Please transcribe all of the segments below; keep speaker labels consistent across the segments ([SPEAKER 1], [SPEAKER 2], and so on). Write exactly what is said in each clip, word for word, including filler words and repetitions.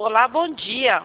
[SPEAKER 1] Olá, bom dia.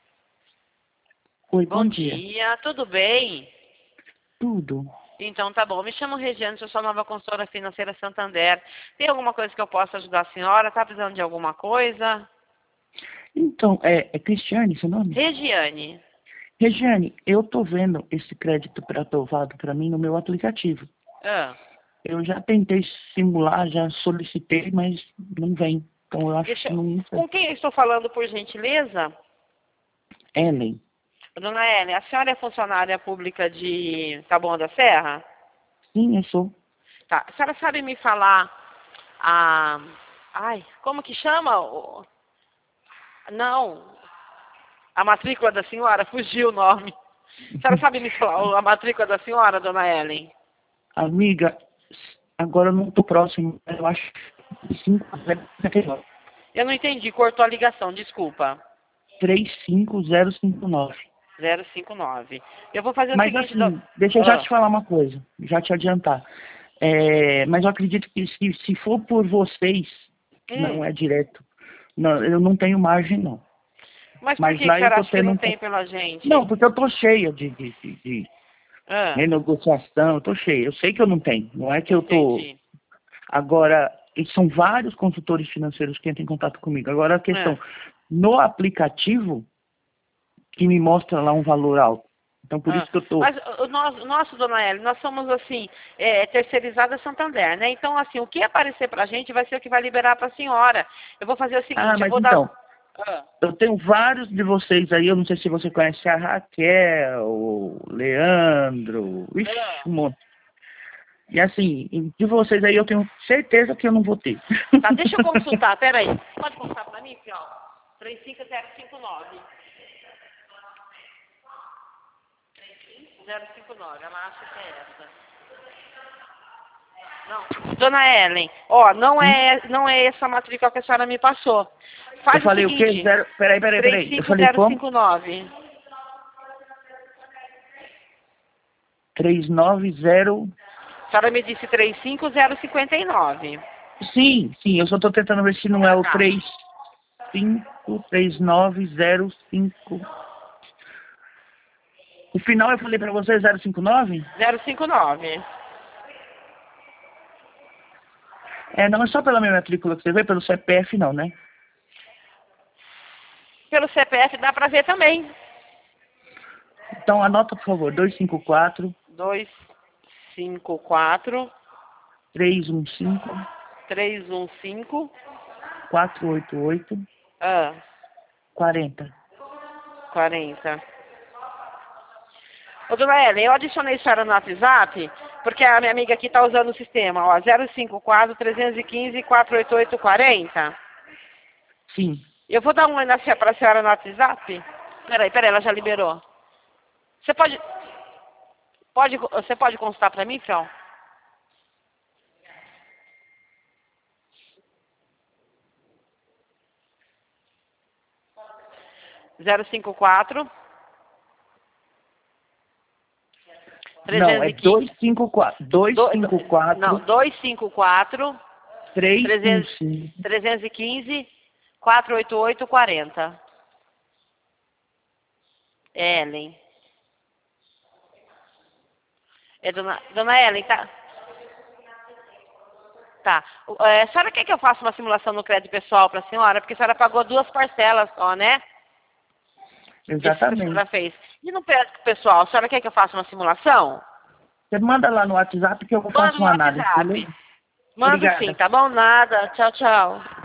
[SPEAKER 2] Oi,
[SPEAKER 1] Bom,
[SPEAKER 2] bom dia.
[SPEAKER 1] dia, tudo bem?
[SPEAKER 2] Tudo.
[SPEAKER 1] Então tá bom. Me chamo Regiane, sou sua nova consultora financeira Santander. Tem alguma coisa que eu possa ajudar a senhora? Tá precisando de alguma coisa?
[SPEAKER 2] Então, é, é Cristiane seu nome?
[SPEAKER 1] Regiane.
[SPEAKER 2] Regiane, eu tô vendo esse crédito pré-aprovado para mim no meu aplicativo.
[SPEAKER 1] Ah,
[SPEAKER 2] Eu já tentei simular, já solicitei, mas não vem. Então eu acho
[SPEAKER 1] deixa
[SPEAKER 2] que
[SPEAKER 1] eu...
[SPEAKER 2] não sei.
[SPEAKER 1] Com quem eu estou falando, por gentileza?
[SPEAKER 2] Ellen.
[SPEAKER 1] Dona Ellen, a senhora é funcionária pública de Taboão da Serra?
[SPEAKER 2] Sim, eu sou.
[SPEAKER 1] Tá. A senhora sabe me falar a... Ai, como que chama? o- Não, a matrícula da senhora, fugiu o nome. A senhora sabe me falar a matrícula da senhora, dona Ellen?
[SPEAKER 2] Amiga, agora eu não tô próximo, eu acho que cinco zero
[SPEAKER 1] Eu não entendi, cortou a ligação, desculpa.
[SPEAKER 2] três cinco zero cinco nove.
[SPEAKER 1] zero cinco nove. Eu vou fazer o
[SPEAKER 2] Mas
[SPEAKER 1] seguinte... Do...
[SPEAKER 2] assim, deixa eu já
[SPEAKER 1] Ah,
[SPEAKER 2] te falar uma coisa, já te adiantar. É, mas eu acredito que se, se for por vocês, não
[SPEAKER 1] hum,
[SPEAKER 2] é direto. Não, eu não tenho margem, não.
[SPEAKER 1] mas por
[SPEAKER 2] Mas
[SPEAKER 1] que que a
[SPEAKER 2] lá eu
[SPEAKER 1] senhora
[SPEAKER 2] tô
[SPEAKER 1] acha que
[SPEAKER 2] tendo
[SPEAKER 1] não
[SPEAKER 2] um
[SPEAKER 1] tem
[SPEAKER 2] pouco.
[SPEAKER 1] pela
[SPEAKER 2] Não,
[SPEAKER 1] gente?
[SPEAKER 2] porque eu tô cheia de, de, de, de
[SPEAKER 1] Ah,
[SPEAKER 2] renegociação, eu tô cheia. Eu sei que eu não tenho. Não é que eu tô.
[SPEAKER 1] entendi.
[SPEAKER 2] Agora, e são vários consultores financeiros que entram em contato comigo. Agora a questão,
[SPEAKER 1] Ah.
[SPEAKER 2] no aplicativo, que me mostra lá um valor alto. Então por
[SPEAKER 1] Ah,
[SPEAKER 2] isso que eu tô.
[SPEAKER 1] mas o nosso, nosso, dona Ellen, nós somos assim, é, terceirizada Santander, né? Então, assim, o que aparecer pra gente vai ser o que vai liberar pra senhora. Eu vou fazer o
[SPEAKER 2] Ah,
[SPEAKER 1] seguinte, eu
[SPEAKER 2] mas
[SPEAKER 1] vou dar...
[SPEAKER 2] então,
[SPEAKER 1] Ah,
[SPEAKER 2] eu tenho vários de vocês aí, eu não sei se você conhece a Raquel, o Leandro, ixi,
[SPEAKER 1] ah.
[SPEAKER 2] um monte. E assim, de vocês aí eu tenho certeza que eu não vou ter.
[SPEAKER 1] Tá, deixa eu consultar, peraí. Pode consultar pra mim, Fião? três cinco zero cinco nove. zero cinco nove, ela acha que é essa. Não. Dona Ellen, ó, não
[SPEAKER 2] Hum?
[SPEAKER 1] é, não é essa matrícula que a senhora me passou.
[SPEAKER 2] Eu
[SPEAKER 1] Faz o
[SPEAKER 2] falei o quê?
[SPEAKER 1] seguinte,
[SPEAKER 2] Zero... Peraí, peraí,
[SPEAKER 1] três
[SPEAKER 2] peraí. Eu
[SPEAKER 1] cinco
[SPEAKER 2] falei
[SPEAKER 1] zero
[SPEAKER 2] como?
[SPEAKER 1] cinco nove.
[SPEAKER 2] três nove zero.
[SPEAKER 1] A senhora me disse três cinco zero cinco nove.
[SPEAKER 2] Sim, sim, eu só tô tentando ver se não é
[SPEAKER 1] Ah,
[SPEAKER 2] o
[SPEAKER 1] tá.
[SPEAKER 2] três cinco três nove zero cinco. O final eu falei pra você zero cinco nove.
[SPEAKER 1] zero cinco nove.
[SPEAKER 2] É, não é só pela minha matrícula que você vê, pelo C P F não, né?
[SPEAKER 1] Pelo C P F dá pra ver também.
[SPEAKER 2] Então anota, por favor, dois cinco quatro,
[SPEAKER 1] dois cinco quatro,
[SPEAKER 2] três um cinco,
[SPEAKER 1] três um cinco,
[SPEAKER 2] quatro oito oito,
[SPEAKER 1] ah,
[SPEAKER 2] quarenta.
[SPEAKER 1] quarenta. Ô, dona Ellen, eu adicionei a senhora no WhatsApp, porque a minha amiga aqui está usando o sistema, ó, zero cinco quatro, três um cinco, quatro oito oito, quarenta.
[SPEAKER 2] Sim.
[SPEAKER 1] Eu vou dar um oi para a senhora no WhatsApp. Peraí, peraí, ela já liberou. Você pode, pode, você pode consultar para mim, Fião? zero cinco quatro,
[SPEAKER 2] Não, é dois cinco quatro, dois cinco
[SPEAKER 1] não,
[SPEAKER 2] quatro,
[SPEAKER 1] dois cinco quatro,
[SPEAKER 2] três um
[SPEAKER 1] trezentos,
[SPEAKER 2] cinco.
[SPEAKER 1] trezentos e quinze, quatrocentos e oitenta e oito, quarenta. Ellen. É dona, dona Ellen, tá? Tá. É, a senhora quer que eu faça uma simulação no crédito pessoal para a senhora? Porque a senhora pagou duas parcelas só, né? Esse que a senhora
[SPEAKER 2] Exatamente.
[SPEAKER 1] fez. E no crédito pessoal, a senhora quer que eu faça uma simulação?
[SPEAKER 2] Você manda lá no WhatsApp que eu
[SPEAKER 1] Manda
[SPEAKER 2] faço
[SPEAKER 1] no
[SPEAKER 2] uma análise,
[SPEAKER 1] WhatsApp.
[SPEAKER 2] beleza?
[SPEAKER 1] Mando sim,
[SPEAKER 2] Obrigada.
[SPEAKER 1] tá bom? Nada. Tchau, tchau.